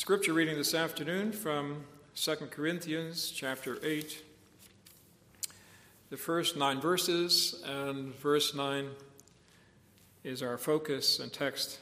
Scripture reading this afternoon from 2 Corinthians chapter 8, the first 9 verses, and verse 9 is our focus and text.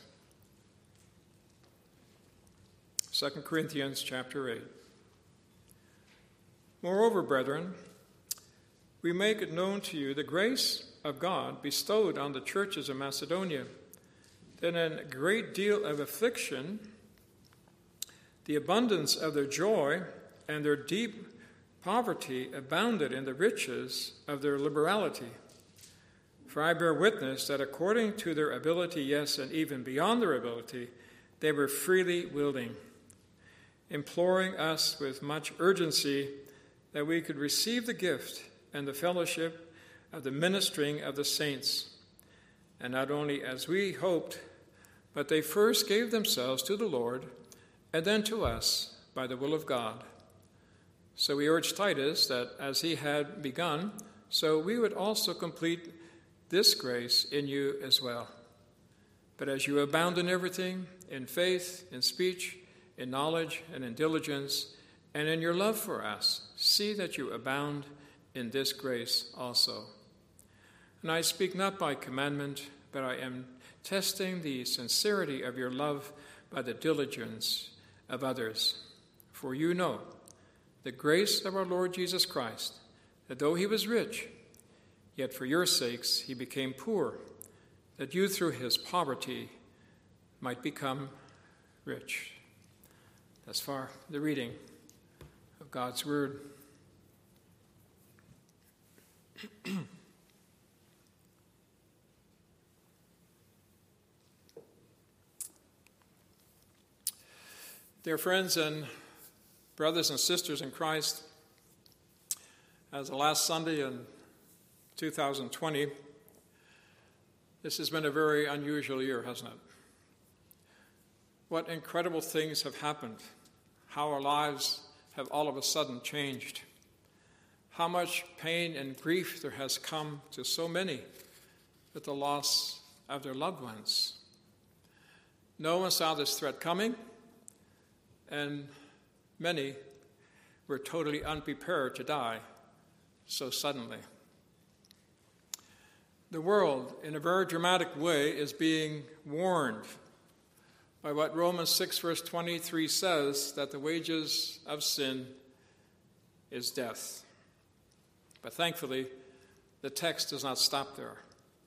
2 Corinthians chapter 8. Moreover, brethren, we make it known to you the grace of God bestowed on the churches of Macedonia, that in a great deal of affliction, the abundance of their joy and their deep poverty abounded in the riches of their liberality. For I bear witness that according to their ability, yes, and even beyond their ability, they were freely willing, imploring us with much urgency that we could receive the gift and the fellowship of the ministering of the saints. And not only as we hoped, but they first gave themselves to the Lord, and then to us by the will of God. So we urge Titus that as he had begun, so we would also complete this grace in you as well. But as you abound in everything, in faith, in speech, in knowledge, and in diligence, and in your love for us, see that you abound in this grace also. And I speak not by commandment, but I am testing the sincerity of your love by the diligence of others. For you know the grace of our Lord Jesus Christ, that though he was rich, yet for your sakes he became poor, that you through his poverty might become rich. Thus far, the reading of God's word. Dear friends and brothers and sisters in Christ, as the last Sunday in 2020, this has been a very unusual year, hasn't it? What incredible things have happened, how our lives have all of a sudden changed, how much pain and grief there has come to so many with the loss of their loved ones. No one saw this threat coming, and many were totally unprepared to die so suddenly. The world, in a very dramatic way, is being warned by what Romans 6, verse 23 says, that the wages of sin is death. But thankfully, the text does not stop there.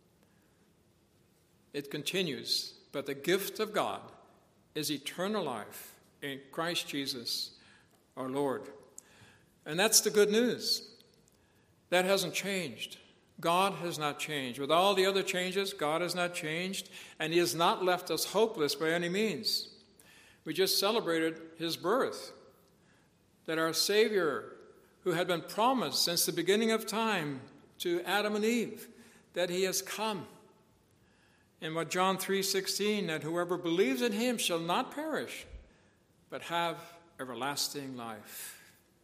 It continues, but the gift of God is eternal life in Christ Jesus, our Lord. And that's the good news. That hasn't changed. God has not changed. With all the other changes, God has not changed, and he has not left us hopeless by any means. We just celebrated his birth, that our Savior, who had been promised since the beginning of time to Adam and Eve, that he has come. And what John 3:16, that whoever believes in him shall not perish, but have everlasting life.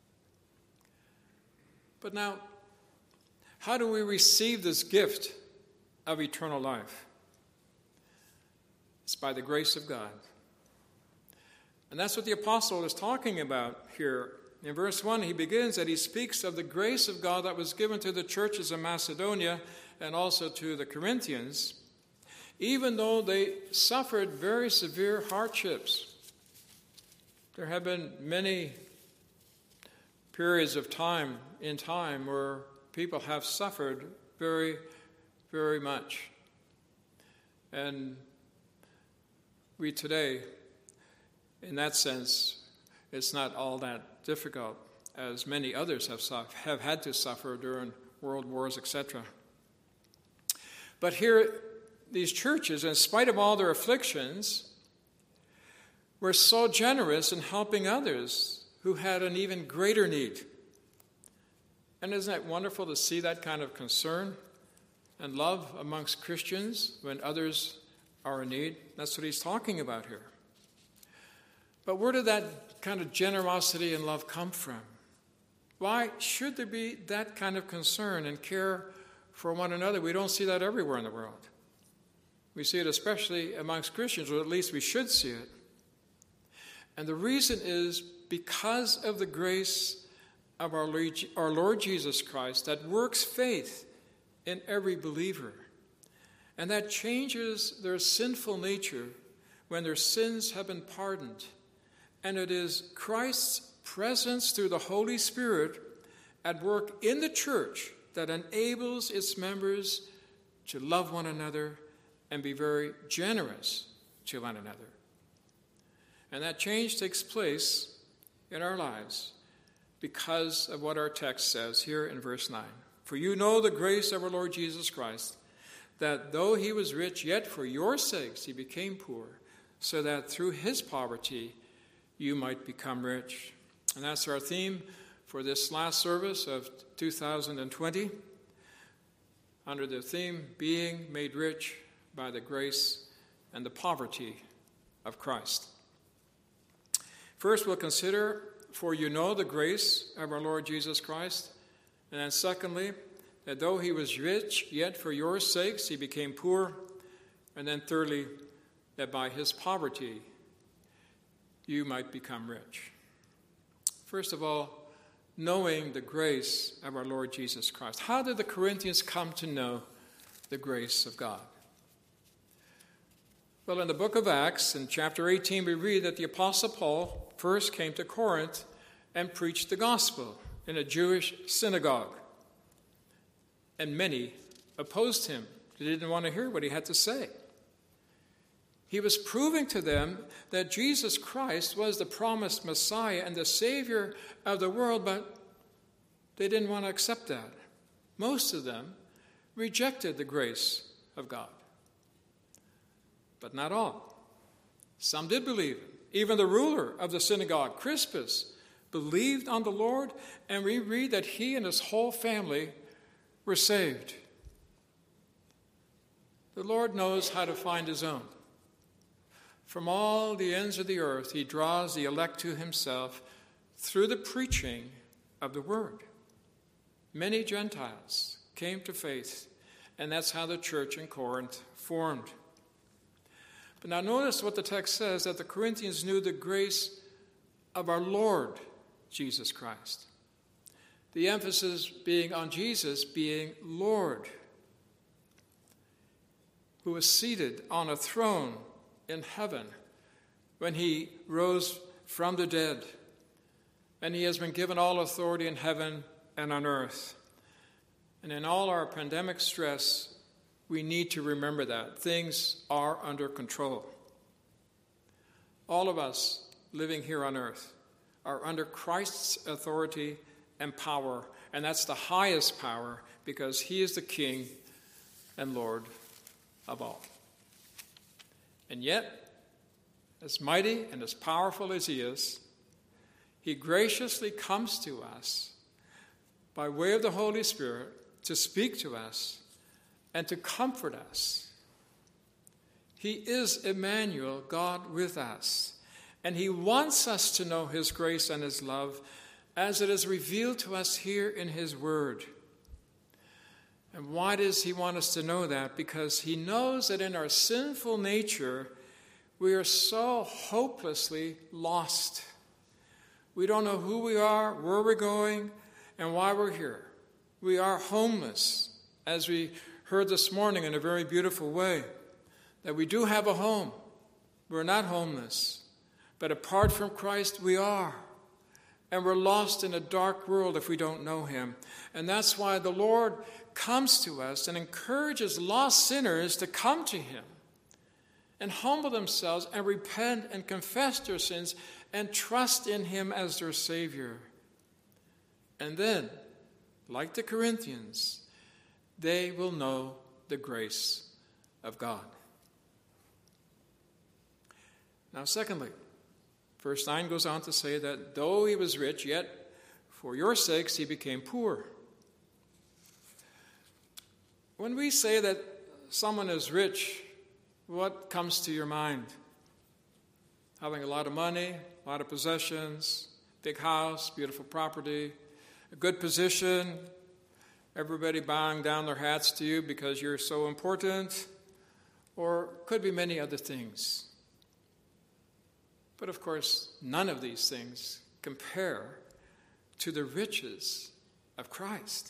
But now, how do we receive this gift of eternal life? It's by the grace of God. And that's what the apostle is talking about here. In verse 1, he begins that he speaks of the grace of God that was given to the churches of Macedonia and also to the Corinthians, even though they suffered very severe hardships. There have been many periods of time where people have suffered very, very much. And we today, in that sense, it's not all that difficult, as many others have had to suffer during world wars, etc. But here, these churches, in spite of all their afflictions, were so generous in helping others who had an even greater need. And isn't it wonderful to see that kind of concern and love amongst Christians when others are in need? That's what he's talking about here. But where did that kind of generosity and love come from? Why should there be that kind of concern and care for one another? We don't see that everywhere in the world. We see it especially amongst Christians, or at least we should see it. And the reason is because of the grace of our Lord Jesus Christ that works faith in every believer. And that changes their sinful nature when their sins have been pardoned. And it is Christ's presence through the Holy Spirit at work in the church that enables its members to love one another and be very generous to one another. And that change takes place in our lives because of what our text says here in verse 9. For you know the grace of our Lord Jesus Christ, that though he was rich, yet for your sakes he became poor, so that through his poverty you might become rich. And that's our theme for this last service of 2020, under the theme, Being Made Rich by the Grace and the Poverty of Christ. First, we'll consider, for you know the grace of our Lord Jesus Christ. And then secondly, that though he was rich, yet for your sakes he became poor. And then thirdly, that by his poverty you might become rich. First of all, knowing the grace of our Lord Jesus Christ. How did the Corinthians come to know the grace of God? Well, in the book of Acts, in chapter 18, we read that the Apostle Paul first came to Corinth and preached the gospel in a Jewish synagogue. And many opposed him. They didn't want to hear what he had to say. He was proving to them that Jesus Christ was the promised Messiah and the Savior of the world, but they didn't want to accept that. Most of them rejected the grace of God. But not all. Some did believe him. Even the ruler of the synagogue, Crispus, believed on the Lord, and we read that he and his whole family were saved. The Lord knows how to find his own. From all the ends of the earth, he draws the elect to himself through the preaching of the word. Many Gentiles came to faith, and that's how the church in Corinth formed. But now notice what the text says, that the Corinthians knew the grace of our Lord Jesus Christ. The emphasis being on Jesus being Lord, who was seated on a throne in heaven when he rose from the dead. And he has been given all authority in heaven and on earth. And in all our pandemic stress, we need to remember that things are under control. All of us living here on earth are under Christ's authority and power, and that's the highest power because he is the King and Lord of all. And yet, as mighty and as powerful as he is, he graciously comes to us by way of the Holy Spirit to speak to us and to comfort us. He is Emmanuel, God with us, and he wants us to know his grace and his love as it is revealed to us here in his word. And why does he want us to know that? Because he knows that in our sinful nature, we are so hopelessly lost. We don't know who we are, where we're going, and why we're here. We are homeless, as we heard this morning in a very beautiful way, that we do have a home. We're not homeless, but apart from Christ, we are. And we're lost in a dark world if we don't know him. And that's why the Lord comes to us and encourages lost sinners to come to him and humble themselves and repent and confess their sins and trust in him as their Savior. And then, like the Corinthians, they will know the grace of God. Now, secondly, verse 9 goes on to say that though he was rich, yet for your sakes he became poor. When we say that someone is rich, what comes to your mind? Having a lot of money, a lot of possessions, big house, beautiful property, a good position, everybody bowing down their hats to you because you're so important, or could be many other things. But of course, none of these things compare to the riches of Christ.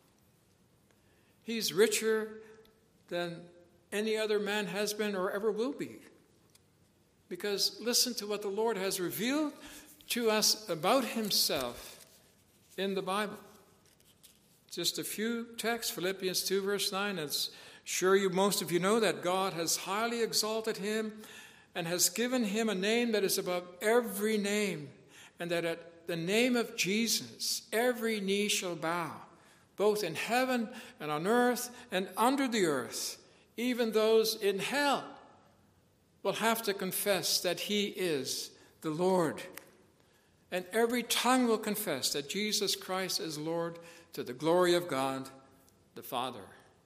He's richer than any other man has been or ever will be. Because listen to what the Lord has revealed to us about himself in the Bible. Just a few texts, Philippians 2 verse 9. It's sure most of you know that God has highly exalted him and has given him a name that is above every name, and that at the name of Jesus every knee shall bow, both in heaven and on earth and under the earth. Even those in hell will have to confess that he is the Lord. And every tongue will confess that Jesus Christ is Lord, to the glory of God the Father.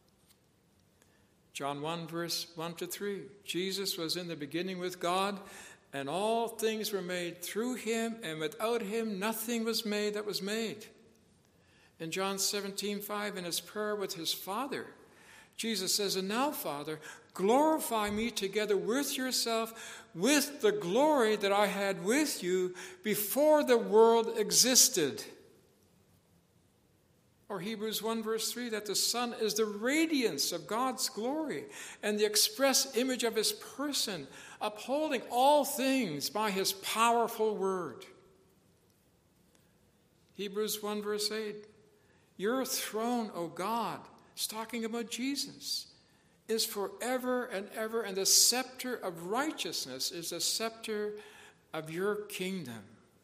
John 1 verse 1 to 3. Jesus was in the beginning with God, and all things were made through him, and without him nothing was made that was made. In John 17:5, in his prayer with his Father, Jesus says, "And now, Father, glorify me together with yourself with the glory that I had with you before the world existed." Or Hebrews 1 verse 3, that the Son is the radiance of God's glory and the express image of his person, upholding all things by his powerful word. Hebrews 1 verse 8, your throne, O God, it's talking about Jesus, is forever and ever, and the scepter of righteousness is the scepter of your kingdom.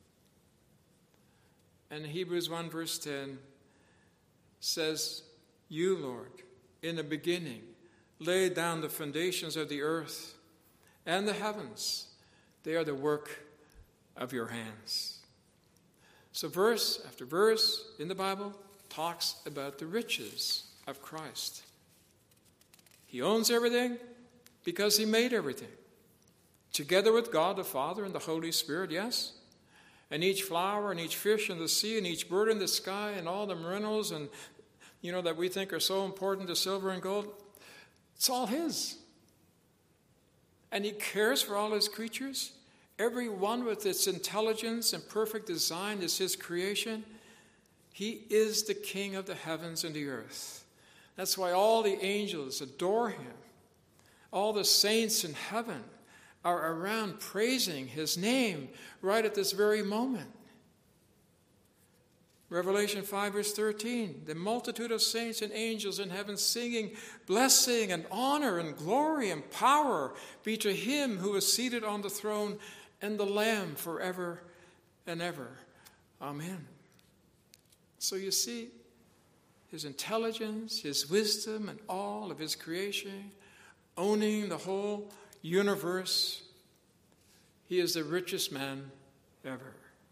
And Hebrews 1 verse 10 says, you, Lord, in the beginning laid down the foundations of the earth and the heavens. They are the work of your hands. So verse after verse in the Bible talks about the riches of Christ. He owns everything because he made everything. Together with God the Father and the Holy Spirit, yes? And each flower and each fish in the sea and each bird in the sky and all the minerals and that we think are so important to silver and gold, it's all his. And he cares for all his creatures. Every one with its intelligence and perfect design is his creation. He is the King of the heavens and the earth. That's why all the angels adore him. All the saints in heaven are around praising his name right at this very moment. Revelation 5 verse 13, the multitude of saints and angels in heaven singing, blessing and honor and glory and power be to him who is seated on the throne and the Lamb forever and ever. Amen. So you see, his intelligence, his wisdom, and all of his creation, owning the whole universe, he is the richest man ever.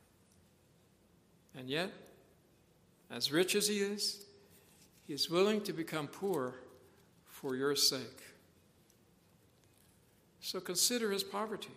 And yet, as rich as he is willing to become poor for your sake. So consider his poverty.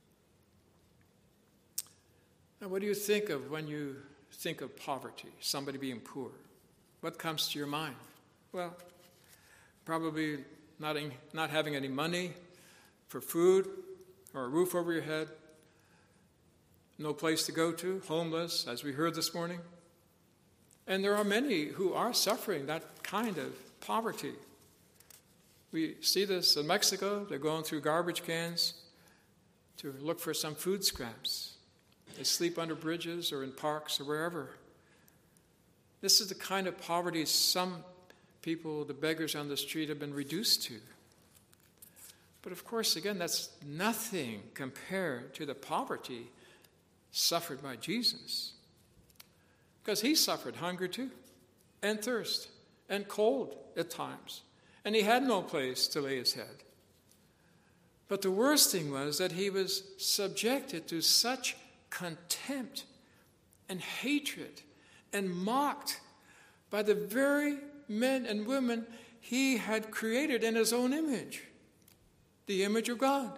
Now, what do you think of when you think of poverty, somebody being poor? What comes to your mind? Well, probably not having any money for food or a roof over your head, no place to go to, homeless, as we heard this morning. And there are many who are suffering that kind of poverty. We see this in Mexico. They're going through garbage cans to look for some food scraps. They sleep under bridges or in parks or wherever. This is the kind of poverty some people, the beggars on the street, have been reduced to. But of course, again, that's nothing compared to the poverty suffered by Jesus. Because he suffered hunger too, and thirst, and cold at times. And he had no place to lay his head. But the worst thing was that he was subjected to such contempt and hatred and mocked by the very men and women he had created in his own image, the image of God.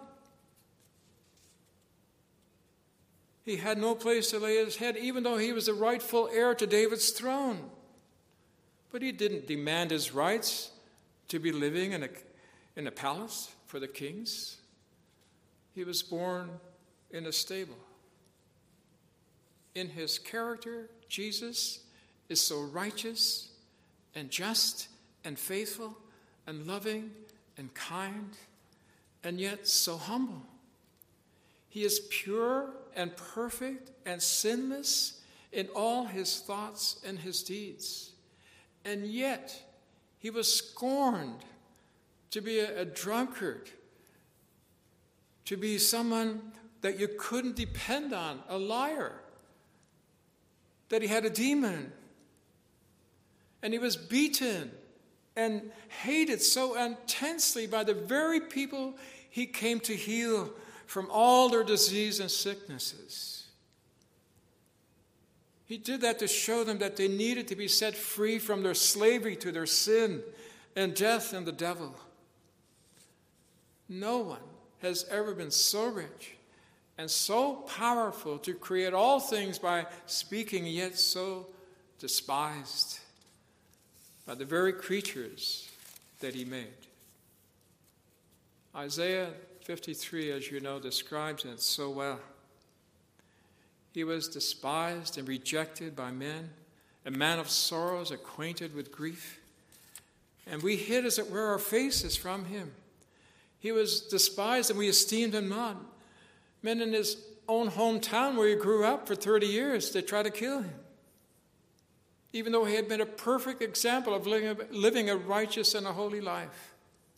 He had no place to lay his head, even though he was the rightful heir to David's throne. But he didn't demand his rights to be living in a palace for the kings. He was born in a stable. In his character, Jesus is so righteous and just and faithful and loving and kind, and yet so humble. He is pure and perfect and sinless in all his thoughts and his deeds. And yet he was scorned to be a drunkard, to be someone that you couldn't depend on, a liar, that he had a demon. And he was beaten and hated so intensely by the very people he came to heal from all their disease and sicknesses. He did that to show them that they needed to be set free from their slavery to their sin and death and the devil. No one has ever been so rich and so powerful to create all things by speaking, yet so despised by the very creatures that he made. Isaiah 53, as you know, describes it so well. He was despised and rejected by men, a man of sorrows, acquainted with grief. And we hid, as it were, our faces from him. He was despised and we esteemed him not. Men in his own hometown where he grew up for 30 years, they tried to kill him. Even though he had been a perfect example of living a righteous and a holy life.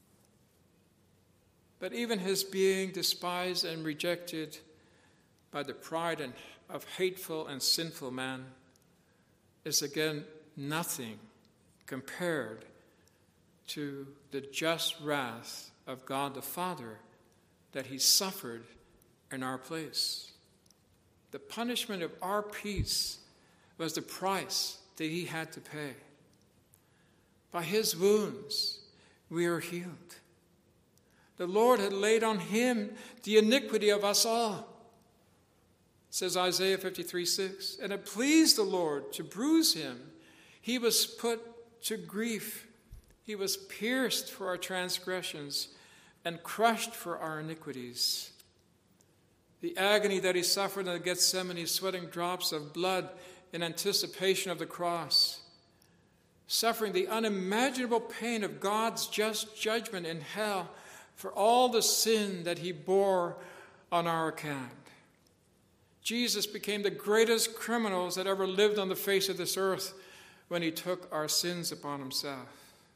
But even his being despised and rejected by the pride of hateful and sinful man is again nothing compared to the just wrath of God the Father that he suffered in our place. The punishment of our peace was the price that he had to pay. By his wounds we are healed. The Lord had laid on him the iniquity of us all, says Isaiah 53:6. And it pleased the Lord to bruise him. He was put to grief. He was pierced for our transgressions and crushed for our iniquities. The agony that he suffered in Gethsemane, sweating drops of blood in anticipation of the cross, suffering the unimaginable pain of God's just judgment in hell for all the sin that he bore on our account. Jesus became the greatest criminals that ever lived on the face of this earth when he took our sins upon himself.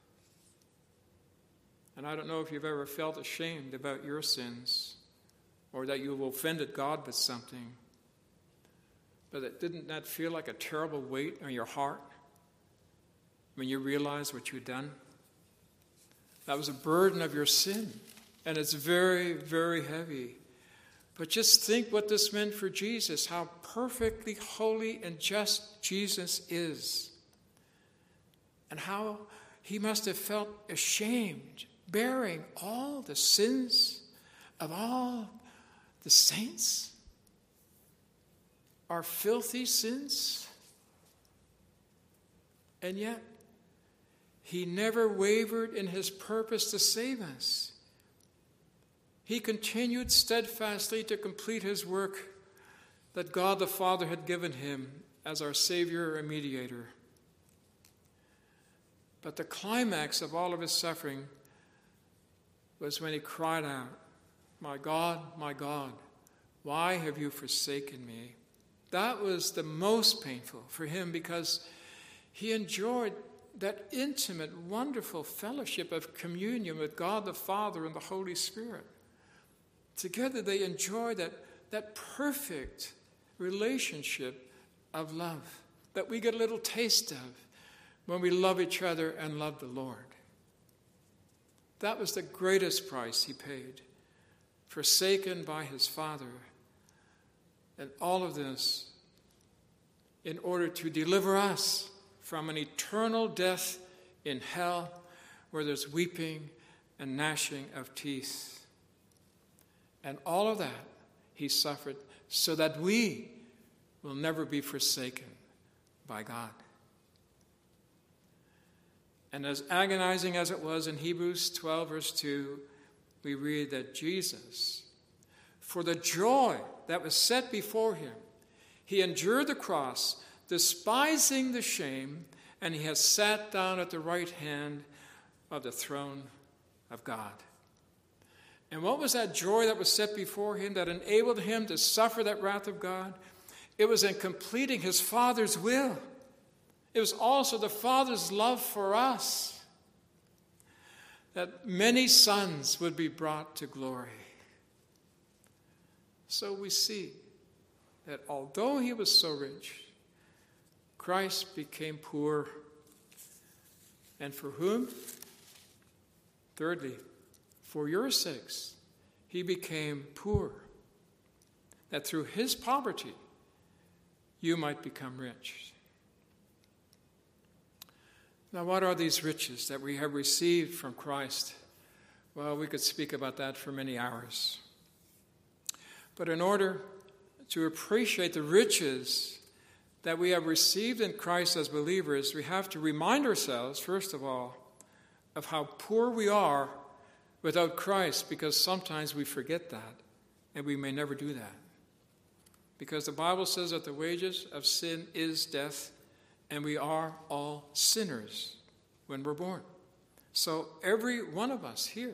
And I don't know if you've ever felt ashamed about your sins or that you've offended God with something. But didn't that feel like a terrible weight on your heart when you realized what you'd done? That was a burden of your sin, and it's very, very heavy. But just think what this meant for Jesus, how perfectly holy and just Jesus is, and how he must have felt ashamed, bearing all the sins of all the saints, our filthy sins. And yet, he never wavered in his purpose to save us. He continued steadfastly to complete his work that God the Father had given him as our Savior and mediator. But the climax of all of his suffering was when he cried out, my God, why have you forsaken me?" That was the most painful for him because he enjoyed that intimate, wonderful fellowship of communion with God the Father and the Holy Spirit. Together they enjoy that perfect relationship of love that we get a little taste of when we love each other and love the Lord. That was the greatest price he paid, forsaken by his Father. And all of this in order to deliver us from an eternal death in hell where there's weeping and gnashing of teeth. And all of that he suffered so that we will never be forsaken by God. And as agonizing as it was in Hebrews 12, verse 2, we read that Jesus, for the joy that was set before him, he endured the cross, despising the shame, and he has sat down at the right hand of the throne of God. And what was that joy that was set before him that enabled him to suffer that wrath of God? It was in completing his Father's will. It was also the Father's love for us, that many sons would be brought to glory. So we see that although he was so rich, Christ became poor. And for whom? Thirdly, for your sakes, he became poor, that through his poverty you might become rich. Now, what are these riches that we have received from Christ? Well, we could speak about that for many hours. But in order to appreciate the riches that we have received in Christ as believers, we have to remind ourselves, first of all, of how poor we are without Christ, because sometimes we forget that, and we may never do that. Because the Bible says that the wages of sin is death, and we are all sinners when we're born. So every one of us here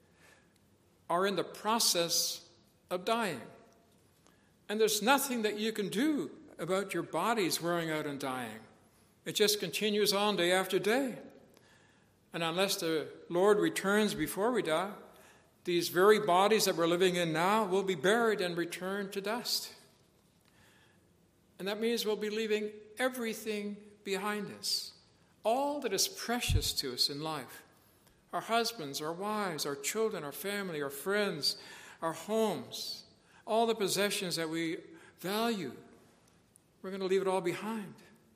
are in the process of dying. And there's nothing that you can do about your bodies wearing out and dying. It just continues on day after day. And unless the Lord returns before we die, these very bodies that we're living in now will be buried and returned to dust. And that means we'll be leaving everything behind us, all that is precious to us in life. Our husbands, our wives, our children, our family, our friends, our homes, all the possessions that we value. We're going to leave it all behind.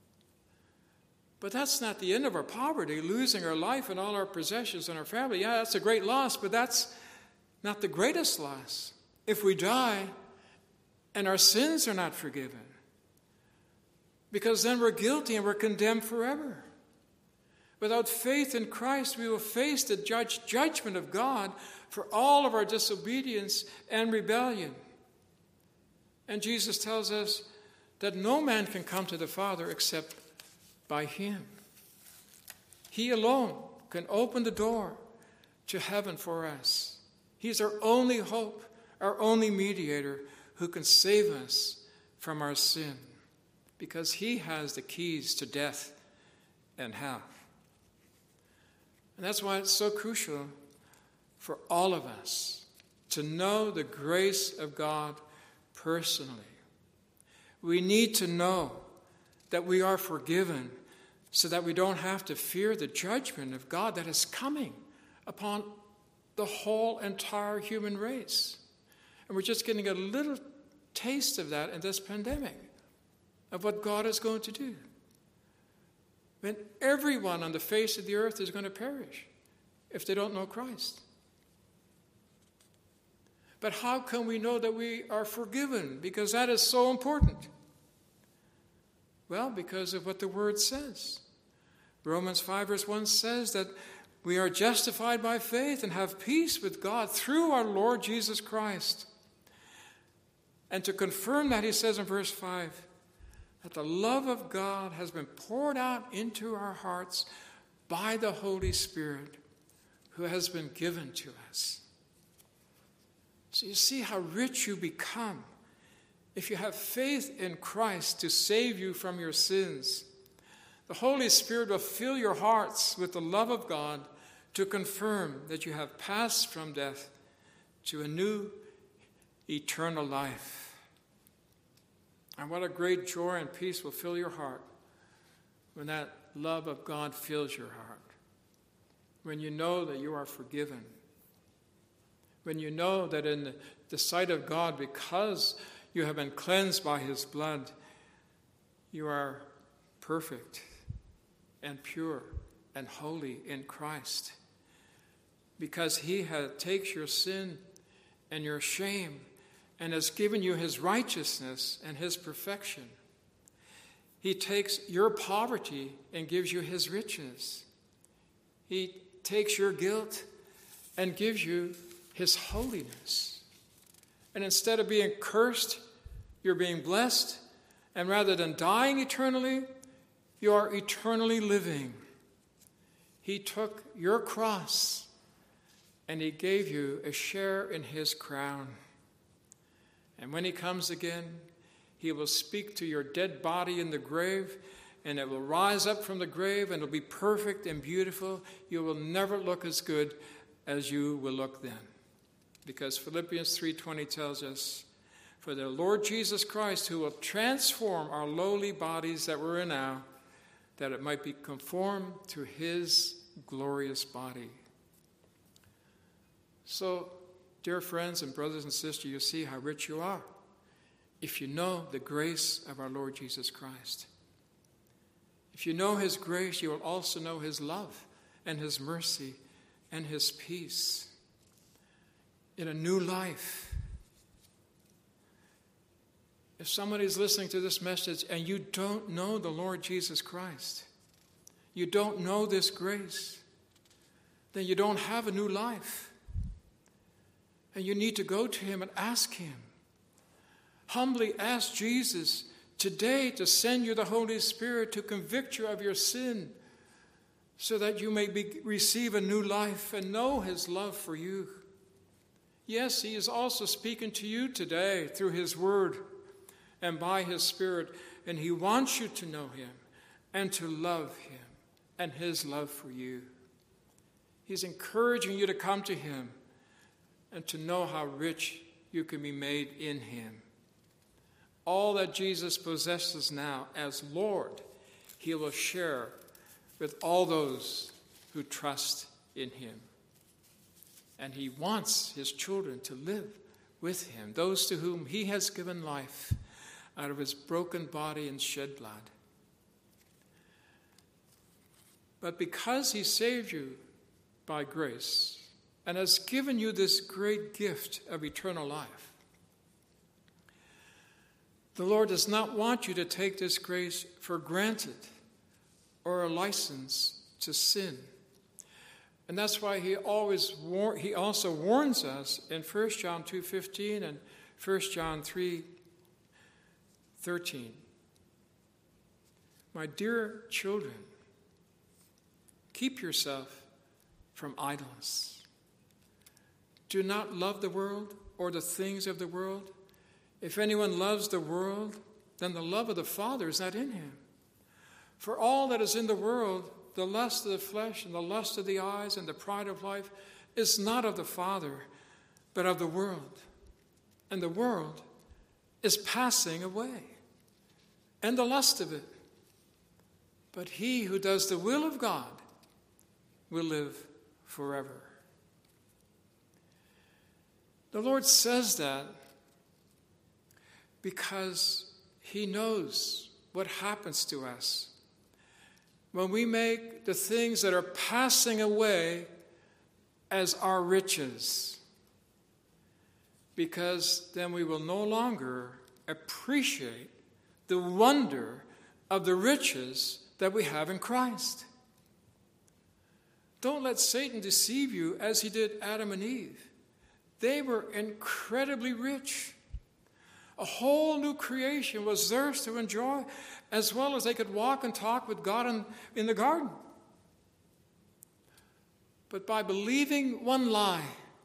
But that's not the end of our poverty, losing our life and all our possessions and our family. Yeah, that's a great loss, but that's not the greatest loss. If we die and our sins are not forgiven, because then we're guilty and we're condemned forever. Without faith in Christ, we will face the judgment of God for all of our disobedience and rebellion. And Jesus tells us that no man can come to the Father except by him. He alone can open the door to heaven for us. He's our only hope, our only mediator who can save us from our sin, because he has the keys to death and hell. And that's why it's so crucial for all of us to know the grace of God personally. We need to know that we are forgiven so that we don't have to fear the judgment of God that is coming upon the whole entire human race. And we're just getting a little taste of that in this pandemic, of what God is going to do. When everyone on the face of the earth is going to perish if they don't know Christ. But how can we know that we are forgiven? Because that is so important. Well, because of what the Word says. Romans 5 verse 1 says that we are justified by faith and have peace with God through our Lord Jesus Christ. And to confirm that, he says in verse 5, that the love of God has been poured out into our hearts by the Holy Spirit who has been given to us. So you see how rich you become if you have faith in Christ to save you from your sins. The Holy Spirit will fill your hearts with the love of God to confirm that you have passed from death to a new eternal life. And what a great joy and peace will fill your heart when that love of God fills your heart. When you know that you are forgiven. When you know that in the sight of God, because you have been cleansed by his blood, you are perfect and pure and holy in Christ. Because he takes your sin and your shame and has given you his righteousness and his perfection. He takes your poverty and gives you his riches. He takes your guilt and gives you his holiness. And instead of being cursed, you're being blessed. And rather than dying eternally, you are eternally living. He took your cross and he gave you a share in his crown. And when he comes again, he will speak to your dead body in the grave, and it will rise up from the grave, and it will be perfect and beautiful. You will never look as good as you will look then. Because Philippians 3:20 tells us, for the Lord Jesus Christ, who will transform our lowly bodies that we're in now, that it might be conformed to his glorious body. So, dear friends and brothers and sisters, you see how rich you are if you know the grace of our Lord Jesus Christ. If you know his grace, you will also know his love and his mercy and his peace in a new life. If somebody is listening to this message and you don't know the Lord Jesus Christ, you don't know this grace, then you don't have a new life. And you need to go to him and ask him. Humbly ask Jesus today to send you the Holy Spirit to convict you of your sin so that you may receive a new life and know his love for you. Yes, he is also speaking to you today through his word and by his Spirit, and he wants you to know him and to love him and his love for you. He's encouraging you to come to him and to know how rich you can be made in him. All that Jesus possesses now as Lord, he will share with all those who trust in him. And he wants his children to live with him, those to whom he has given life out of his broken body and shed blood. But because he saved you by grace and has given you this great gift of eternal life, the Lord does not want you to take this grace for granted or a license to sin. And that's why he also warns us in 1 John 2:15 and 1 John 3:13. My dear children, keep yourself from idleness. Do not love the world or the things of the world. If anyone loves the world, then the love of the Father is not in him. For all that is in the world, the lust of the flesh and the lust of the eyes and the pride of life, is not of the Father, but of the world. And the world is passing away, and the lust of it. But he who does the will of God will live forever. The Lord says that because he knows what happens to us when we make the things that are passing away as our riches. Because then we will no longer appreciate the wonder of the riches that we have in Christ. Don't let Satan deceive you as he did Adam and Eve. They were incredibly rich. A whole new creation was theirs to enjoy, as well as they could walk and talk with God in the garden. But by believing one lie,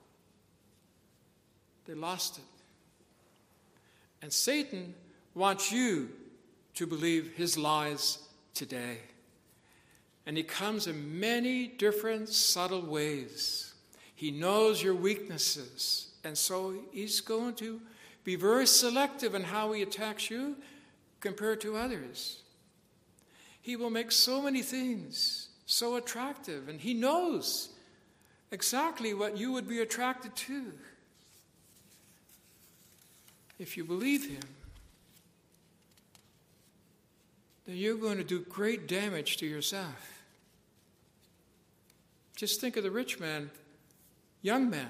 they lost it. And Satan wants you to believe his lies today. And he comes in many different subtle ways. He knows your weaknesses, and so he's going to be very selective in how he attacks you compared to others. He will make so many things so attractive, and he knows exactly what you would be attracted to if you believe him. Then you're going to do great damage to yourself. Just think of the rich man, young man,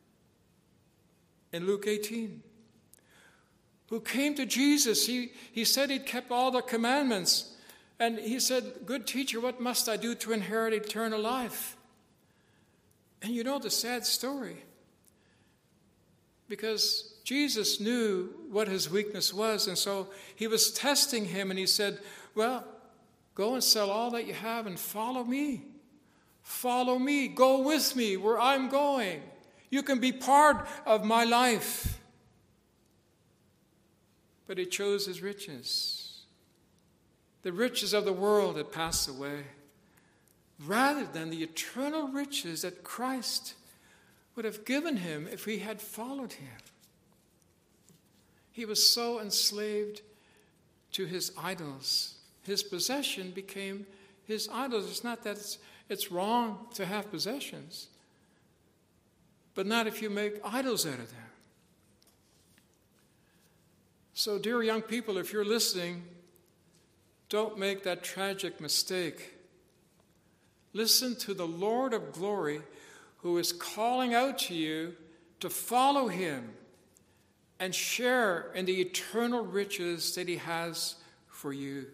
in Luke 18, who came to Jesus. He said he'd kept all the commandments. And he said, "Good teacher, what must I do to inherit eternal life?" And you know the sad story. Because Jesus knew what his weakness was, and so he was testing him, and he said, well, go and sell all that you have and follow me. Follow me. Go with me where I'm going. You can be part of my life. But he chose his riches. The riches of the world had passed away, rather than the eternal riches that Christ would have given him if he had followed him. He was so enslaved to his idols. His possession became his idols. It's not that it's wrong to have possessions, but not if you make idols out of them. So, dear young people, if you're listening, don't make that tragic mistake. Listen to the Lord of glory, who is calling out to you to follow him and share in the eternal riches that he has for you.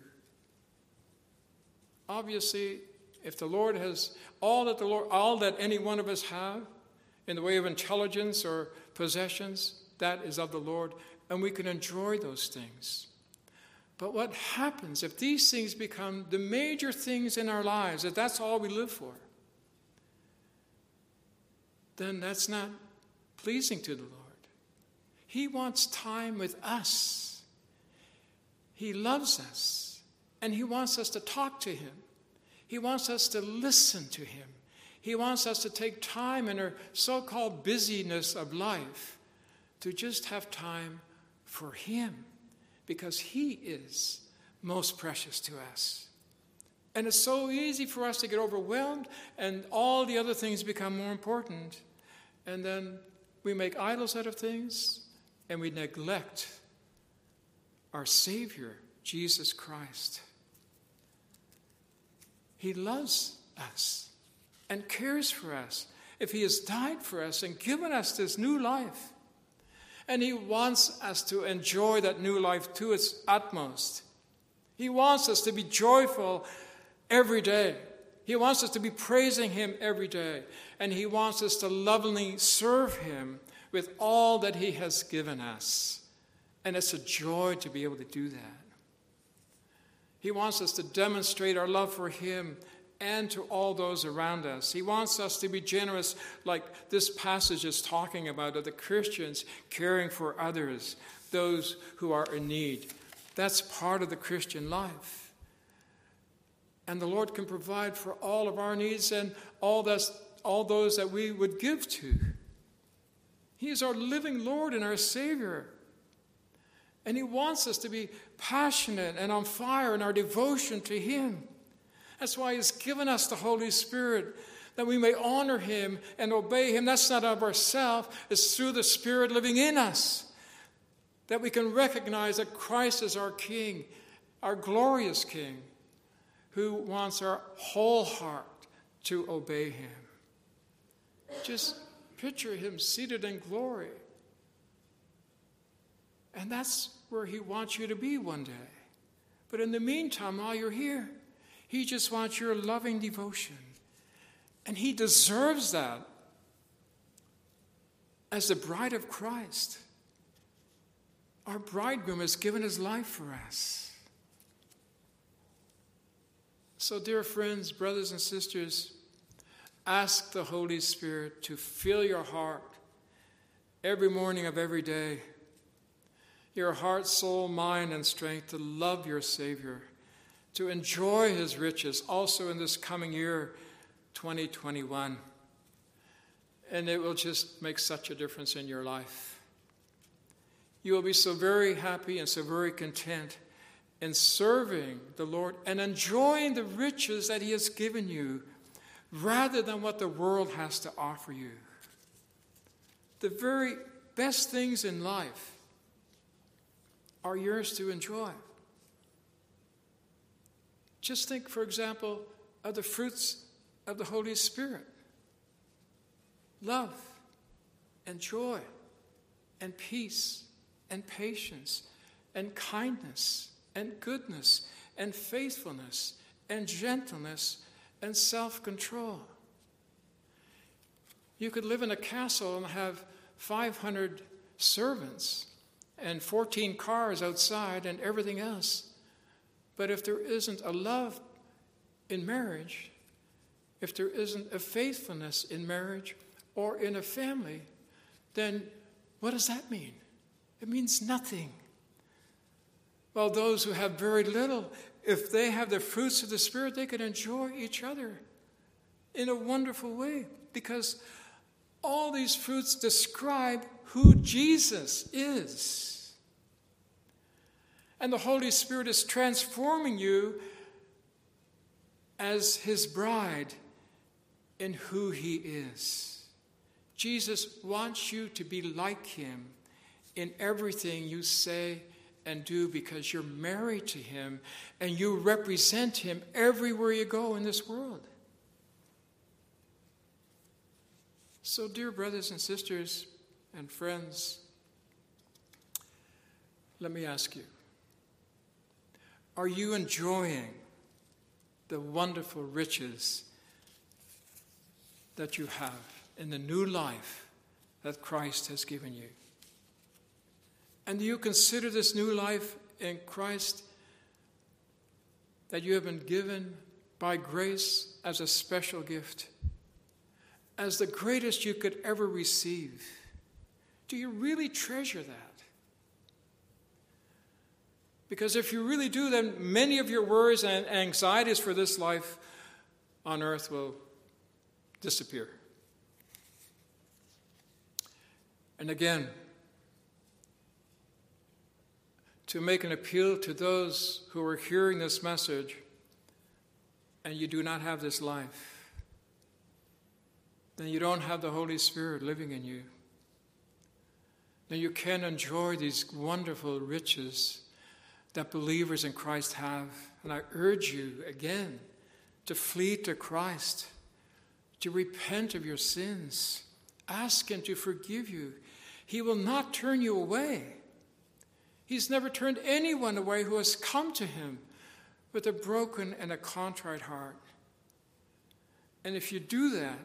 Obviously, if the Lord has all that any one of us have in the way of intelligence or possessions, that is of the Lord, and we can enjoy those things. But what happens if these things become the major things in our lives, if that's all we live for? Then that's not pleasing to the Lord. He wants time with us. He loves us, and he wants us to talk to him. He wants us to listen to him. He wants us to take time in our so-called busyness of life to just have time for him, because he is most precious to us. And it's so easy for us to get overwhelmed, and all the other things become more important. And then we make idols out of things, and we neglect our Savior, Jesus Christ. He loves us and cares for us. If he has died for us and given us this new life, and he wants us to enjoy that new life to its utmost. He wants us to be joyful every day. He wants us to be praising him every day. And he wants us to lovingly serve him with all that he has given us. And it's a joy to be able to do that. He wants us to demonstrate our love for him and to all those around us. He wants us to be generous, like this passage is talking about, of the Christians caring for others, those who are in need. That's part of the Christian life. And the Lord can provide for all of our needs and all those that we would give to. He is our living Lord and our Savior. And he wants us to be passionate and on fire in our devotion to him. That's why he's given us the Holy Spirit, that we may honor him and obey him. That's not of ourselves. It's through the Spirit living in us that we can recognize that Christ is our King, our glorious King, who wants our whole heart to obey him. Just picture him seated in glory. And that's where he wants you to be one day. But in the meantime, while you're here, he just wants your loving devotion. And he deserves that as the bride of Christ. Our bridegroom has given his life for us. So, dear friends, brothers and sisters, ask the Holy Spirit to fill your heart every morning of every day, your heart, soul, mind, and strength to love your Savior, to enjoy his riches also in this coming year, 2021. And it will just make such a difference in your life. You will be so very happy and so very content in serving the Lord and enjoying the riches that he has given you rather than what the world has to offer you. The very best things in life are yours to enjoy. Just think, for example, of the fruits of the Holy Spirit. Love and joy and peace and patience and kindness and goodness and faithfulness and gentleness and self-control. You could live in a castle and have 500 servants and 14 cars outside and everything else. But if there isn't a love in marriage, if there isn't a faithfulness in marriage or in a family, then what does that mean? It means nothing. Well, those who have very little, if they have the fruits of the Spirit, they can enjoy each other in a wonderful way, because all these fruits describe who Jesus is. And the Holy Spirit is transforming you as his bride in who he is. Jesus wants you to be like him in everything you say and do, because you're married to him and you represent him everywhere you go in this world. So, dear brothers and sisters and friends, let me ask you, are you enjoying the wonderful riches that you have in the new life that Christ has given you? And do you consider this new life in Christ that you have been given by grace as a special gift, as the greatest you could ever receive? Do you really treasure that? Because if you really do, then many of your worries and anxieties for this life on earth will disappear. And again, to make an appeal to those who are hearing this message and you do not have this life, then you don't have the Holy Spirit living in you. Then you can enjoy these wonderful riches that believers in Christ have. And I urge you again to flee to Christ, to repent of your sins. Ask him to forgive you. He will not turn you away. He's never turned anyone away who has come to him with a broken and a contrite heart. And if you do that,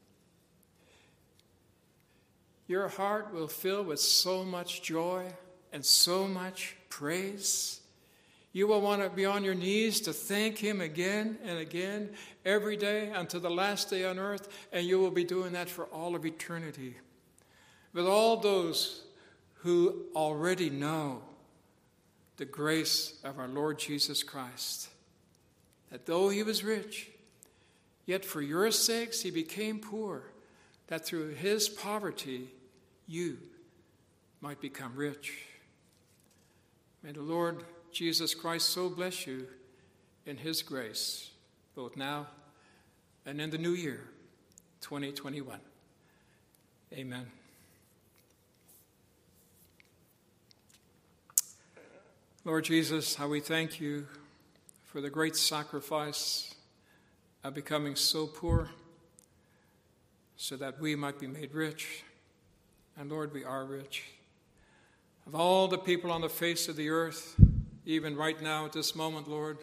your heart will fill with so much joy and so much praise. You will want to be on your knees to thank him again and again every day until the last day on earth, and you will be doing that for all of eternity. With all those who already know the grace of our Lord Jesus Christ, that though he was rich, yet for your sakes he became poor, that through his poverty you might become rich. May the Lord Jesus Christ so bless you in his grace, both now and in the new year, 2021. Amen. Lord Jesus, how we thank you for the great sacrifice of becoming so poor so that we might be made rich. And Lord, we are rich. Of all the people on the face of the earth, even right now at this moment, Lord,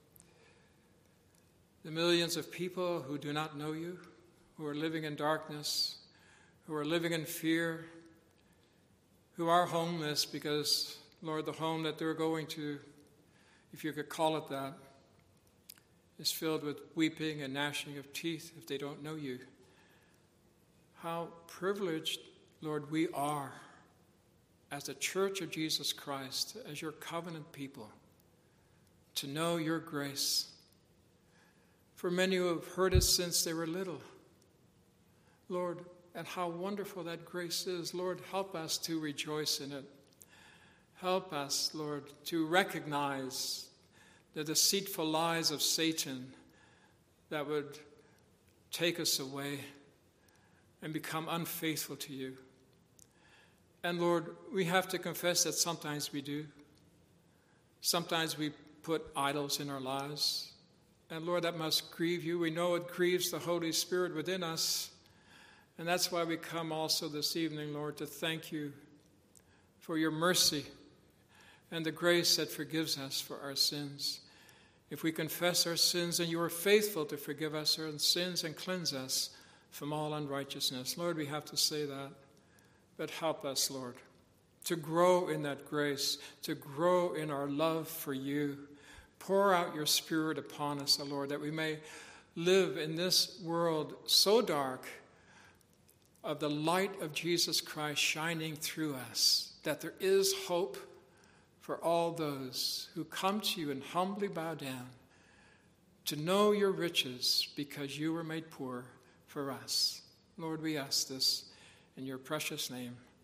the millions of people who do not know you, who are living in darkness, who are living in fear, who are homeless because, Lord, the home that they're going to, if you could call it that, is filled with weeping and gnashing of teeth if they don't know you. How privileged, Lord, we are as the Church of Jesus Christ, as your covenant people, to know your grace. For many who have heard it since they were little, Lord, and how wonderful that grace is. Lord, help us to rejoice in it. Help us, Lord, to recognize the deceitful lies of Satan that would take us away and become unfaithful to you. And Lord, we have to confess that sometimes we do. Sometimes we put idols in our lives. And Lord, that must grieve you. We know it grieves the Holy Spirit within us. And that's why we come also this evening, Lord, to thank you for your mercy and the grace that forgives us for our sins. If we confess our sins, then you are faithful to forgive us our sins and cleanse us from all unrighteousness. Lord, we have to say that. But help us, Lord, to grow in that grace, to grow in our love for you. Pour out your Spirit upon us, O Lord, that we may live in this world so dark, of the light of Jesus Christ shining through us, that there is hope for all those who come to you and humbly bow down to know your riches because you were made poor for us. Lord, we ask this in your precious name.